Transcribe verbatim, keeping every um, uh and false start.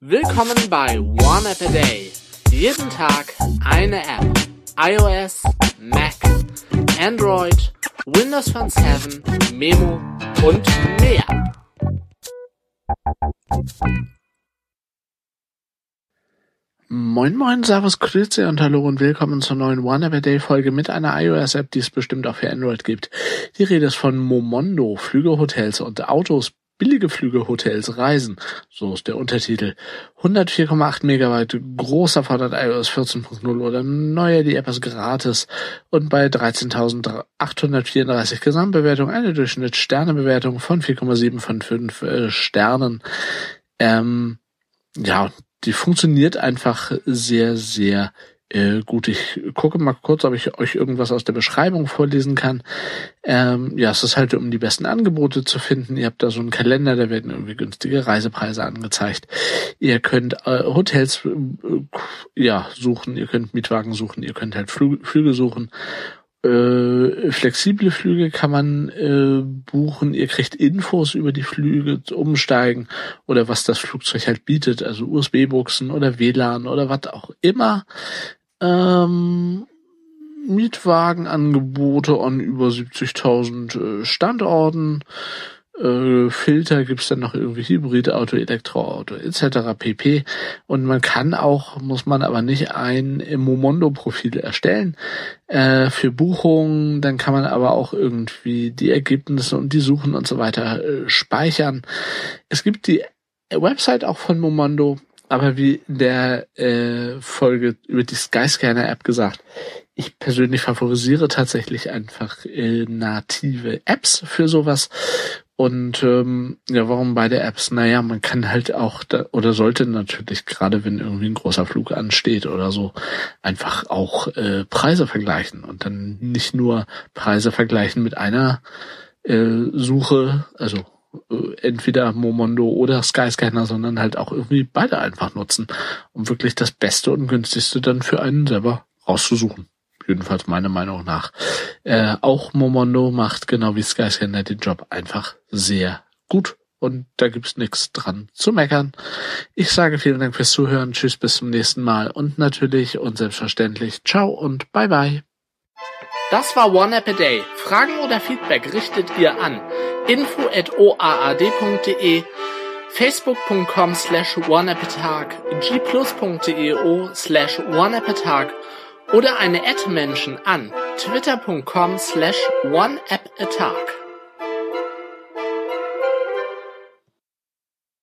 Willkommen bei One App a Day. Jeden Tag eine App. iOS, Mac, Android, Windows Phone sieben, Memo und mehr. Moin moin, servus, grüezi und hallo und willkommen zur neuen One App a Day Folge mit einer iOS-App, die es bestimmt auch für Android gibt. Die Rede ist von Momondo, Flüge, Hotels und Autos, billige Flüge, Hotels, Reisen. So ist der Untertitel. hundertvier Komma acht Megabyte, großer fordert iOS vierzehn Punkt null oder neuer, die App ist gratis und bei dreizehntausendachthundertvierunddreißig Gesamtbewertung eine Durchschnittssternebewertung von vier Komma sieben von fünf äh, Sternen. Ähm, ja, die funktioniert einfach sehr, sehr äh, gut. Ich gucke mal kurz, ob ich euch irgendwas aus der Beschreibung vorlesen kann. Ähm, ja, es ist halt, um die besten Angebote zu finden. Ihr habt da so einen Kalender, da werden irgendwie günstige Reisepreise angezeigt. Ihr könnt äh, Hotels äh, ja suchen, ihr könnt Mietwagen suchen, ihr könnt halt Flü- Flüge suchen. Äh, flexible Flüge kann man äh, buchen. Ihr kriegt Infos über die Flüge, umsteigen oder was das Flugzeug halt bietet, also U S B-Buchsen oder W L A N oder was auch immer. Ähm, Mietwagenangebote an über siebzigtausend äh, Standorten. Äh, Filter gibt's dann noch irgendwie Hybridauto, Elektroauto et cetera pp. Und man kann auch, muss man aber nicht, ein Momondo-Profil erstellen äh, für Buchungen. Dann kann man aber auch irgendwie die Ergebnisse und die Suchen und so weiter äh, speichern. Es gibt die Website auch von Momondo, aber wie in der äh, Folge über die Skyscanner-App gesagt, ich persönlich favorisiere tatsächlich einfach äh, native Apps für sowas. Und ähm, ja, warum beide Apps? Naja, man kann halt auch, da, oder sollte natürlich, gerade wenn irgendwie ein großer Flug ansteht oder so, einfach auch äh, Preise vergleichen und dann nicht nur Preise vergleichen mit einer äh, Suche, also äh, entweder Momondo oder Skyscanner, sondern halt auch irgendwie beide einfach nutzen, um wirklich das Beste und Günstigste dann für einen selber rauszusuchen. Jedenfalls meiner Meinung nach. Äh, auch Momondo macht genau wie Skyscanner den Job einfach sehr gut. Und da gibt's nichts dran zu meckern. Ich sage vielen Dank fürs Zuhören. Tschüss, bis zum nächsten Mal. Und natürlich und selbstverständlich ciao und bye bye. Das war One App a Day. Fragen oder Feedback richtet ihr an info at o a a d punkt d e, facebook punkt com slash one app a tag, g plus punkt d e o slash one app a tag oder eine Ad-Menschen an twitter punkt com slash one app a tag.